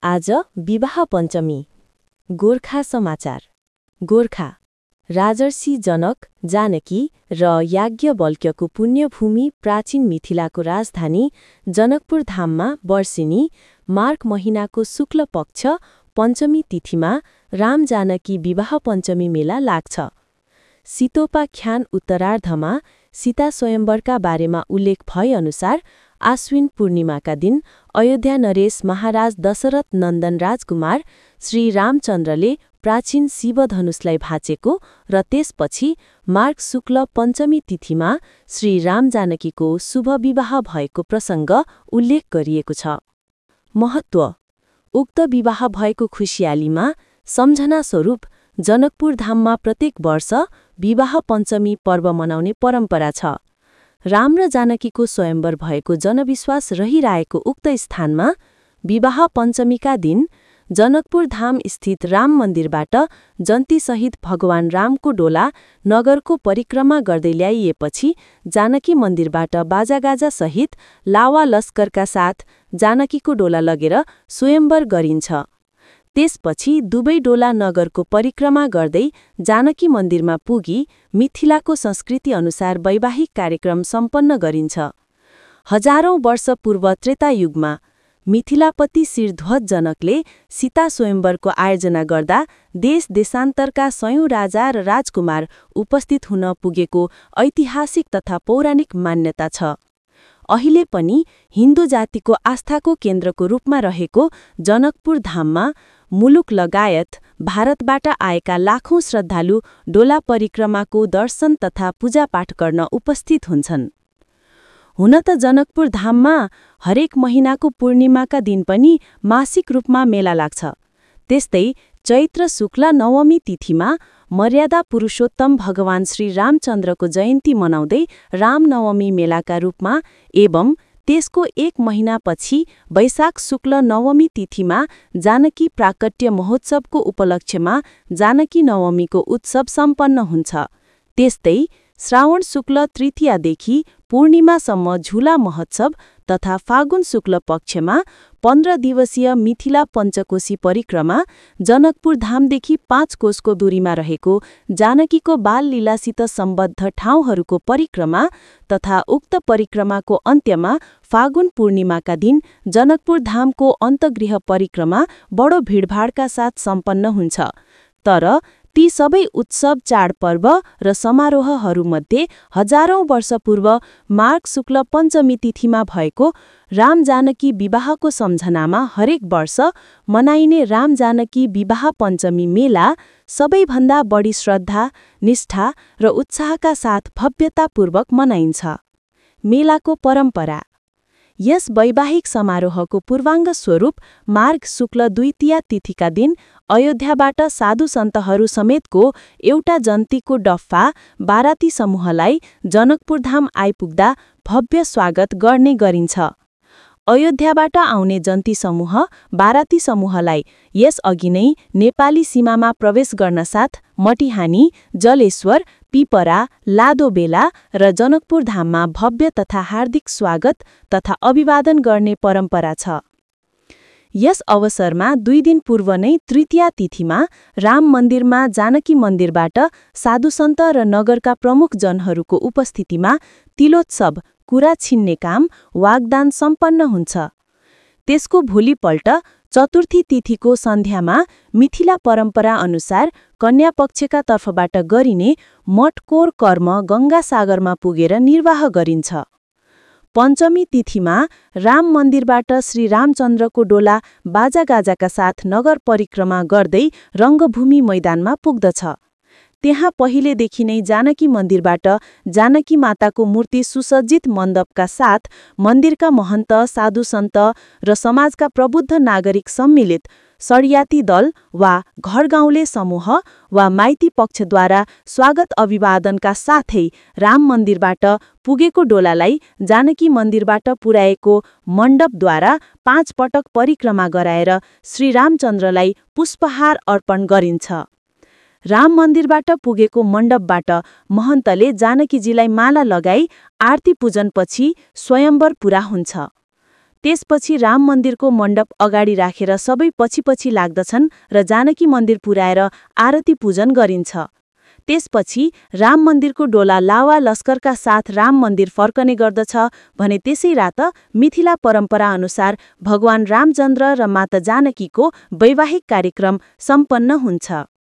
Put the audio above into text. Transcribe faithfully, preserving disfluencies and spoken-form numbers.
आज विवाह पञ्चमी। गोर्खा समाचार। गोर्खा राजर्षि जनक, जानकी र याज्ञवल्क्यको पुण्यभूमि प्राचीन मिथिलाको राजधानी जनकपुर धाममा वर्षेनी मार्ग महिनाको शुक्ल पक्ष पञ्चमी तिथिमा राम जानकी विवाह पञ्चमी मेला लाग्छ। सितोपाख्यान उत्तरार्धमा सीता स्वयम्वरका बारेमा उल्लेख भएअनुसार आश्विन पूर्णिमाका दिन अयोध्या नरेश महाराज दशरथ नन्दन राजकुमार श्री रामचन्द्रले प्राचीन शिवधनुषलाई भाँचेको र त्यसपछि मार्ग शुक्ल पञ्चमी तिथिमा श्री राम जानकीको शुभ विवाह भएको प्रसङ्ग उल्लेख गरिएको छ। महत्त्व: उक्त विवाह भएको खुशियालीमा सम्झना स्वरूप जनकपुर धाममा प्रत्येक वर्ष विवाह पञ्चमी पर्व मनाउने परम्परा छ। राम र जानकीको स्वयम्वर भएको जनविश्वास रहिरहेको उक्त स्थानमा विवाह पञ्चमीका दिन जनकपुर धाम स्थित राम मन्दिरबाट जन्तीसहित भगवान रामको डोला नगरको परिक्रमा गर्दै ल्याइएपछि जानकी मन्दिरबाट बाजागाजा सहित लावा लस्करका साथ जानकीको डोला लगेर स्वयम्वर गरिन्छ। त्यसपछि दुवै डोला नगरको परिक्रमा गर्दै जानकी मन्दिरमा पुगी मिथिलाको संस्कृति अनुसार वैवाहिक कार्यक्रम सम्पन्न गरिन्छ। हजारौं वर्ष पूर्व त्रेतायुगमा मिथिलापति शिरध्वज जनकले सीता स्वयम्वरको आयोजना गर्दा देश देशान्तरका सयौं राजा र राजकुमार उपस्थित हुन पुगेको ऐतिहासिक तथा पौराणिक मान्यता छ। अहिले पनि हिन्दू जातिको आस्थाको केन्द्रको रूपमा रहेको जनकपुर धाममा मुलुक लगायत भारतबाट आएका लाखौं श्रद्धालु डोला परिक्रमाको दर्शन तथा पूजापाठ गर्न उपस्थित हुन्छन्। हुन त जनकपुर धाममा हरेक महिनाको पूर्णिमाका दिन पनि मासिक रूपमा मेला लाग्छ। त्यस्तै चैत्र शुक्ल नवमी तिथिमा मर्यादा पुरुषोत्तम भगवान श्री रामचन्द्रको जयन्ती मनाउँदै रामनवमी मेलाका रूपमा एवं त्यसको एक महिनापछि वैशाख शुक्ल नवमी तिथिमा जानकी प्राकट्य महोत्सवको उपलक्ष्यमा जानकी नवमीको उत्सव सम्पन्न हुन्छ। त्यस्तै श्रावण शुक्ल तृतीयादेखि पूर्णिमासम्म झुला महोत्सव तथा फागुन शुक्ल पक्षमा पन्ध्र दिवसीय मिथिला पञ्चकोशी परिक्रमा जनकपुर धामदेखि पाँच कोसको दूरीमा रहेको जानकीको बाल लीलासित सम्बद्ध ठाउँहरूको परिक्रमा तथा उक्त परिक्रमाको अन्त्यमा फागुन पूर्णिमाका दिन जनकपुर धामको अन्तगृह परिक्रमा बडो भिडभाडका साथ सम्पन्न हुन्छ। तर ती सबै उत्सव चाडपर्व र समारोहहरूमध्ये हजारौं वर्ष पूर्व मार्ग शुक्ल पञ्चमी तिथिमा भएको राम जानकी विवाहको सम्झनामा हरेक वर्ष मनाइने राम जानकी विवाह पञ्चमी मेला सबैभन्दा बढी श्रद्धा, निष्ठा र उत्साहका साथ भव्यतापूर्वक मनाइन्छ। मेलाको परम्परा: यस वैवाहिक समारोहको पूर्वाङ्ग स्वरूप मार्ग शुक्ल द्वितीया तिथिका दिन अयोध्याबाट साधु सन्तहरू समेतको एउटा जन्तीको डफ्फा बाराती समूहलाई जनकपुर धाम आइपुग्दा भव्य स्वागत गर्ने गरिन्छ। अयोध्याबाट आउने जन्ती समूह बाराती समूहलाई यसअघि नै नेपाली सीमामा प्रवेश गर्नसाथ मटिहानी, जलेश्वर, पिपरा, लादोबेला र जनकपुर धाममा भव्य तथा हार्दिक स्वागत तथा अभिवादन गर्ने परम्परा छ। यस अवसरमा दुई दिन पूर्व नै तृतीया तिथिमा राम मन्दिरमा जानकी मन्दिरबाट साधुसन्त र नगरका प्रमुख जनहरूको उपस्थितिमा तिलोत्सव कुरा छिन्ने काम वाग्दान सम्पन्न हुन्छ। त्यसको भोलिपल्ट चतुर्थी तिथिको सन्ध्यामा मिथिला परम्परा अनुसार कन्या पक्षका तर्फबाट गरिने मटकोर कर्म गङ्गासागरमा पुगेर निर्वाह गरिन्छ। पञ्चमी तिथिमा राम मन्दिरबाट श्री रामचन्द्रको डोला बाजागाजाका साथ नगर परिक्रमा गर्दै रङ्गभूमि मैदानमा पुग्दछ। त्यहाँ पहिलेदेखि नै जानकी मन्दिरबाट जानकी माताको मूर्ति सुसज्जित मण्डपका साथ मन्दिरका महन्त, साधुसन्त र समाजका प्रबुद्ध नागरिक सम्मिलित सडयाती दल वा घरगाउँले समूह वा माइती पक्षद्वारा स्वागत अभिवादनका साथै राम मन्दिरबाट पुगेको डोलालाई जानकी मन्दिरबाट पुर्याएको मण्डपद्वारा पाँच पटक परिक्रमा गराएर श्री रामचन्द्रलाई पुष्पहार अर्पण गरिन्छ। राम मन्दिरबाट पुगेको मण्डपबाट महन्तले जानकीजीलाई माला लगाई आरती पूजनपछि स्वयम्वर पूरा हुन्छ। त्यसपछि राम मन्दिरको मण्डप अगाडि राखेर सबै पछि पछि लाग्दछन् र जानकी मन्दिर पुर्याएर आरती पूजन गरिन्छ। त्यसपछि राम मन्दिरको डोला लावा लस्करका साथ राम मन्दिर फर्कने गर्दछ भने त्यसै रात मिथिला परम्परा अनुसार भगवान रामचन्द्र र माता जानकीको वैवाहिक कार्यक्रम सम्पन्न हुन्छ।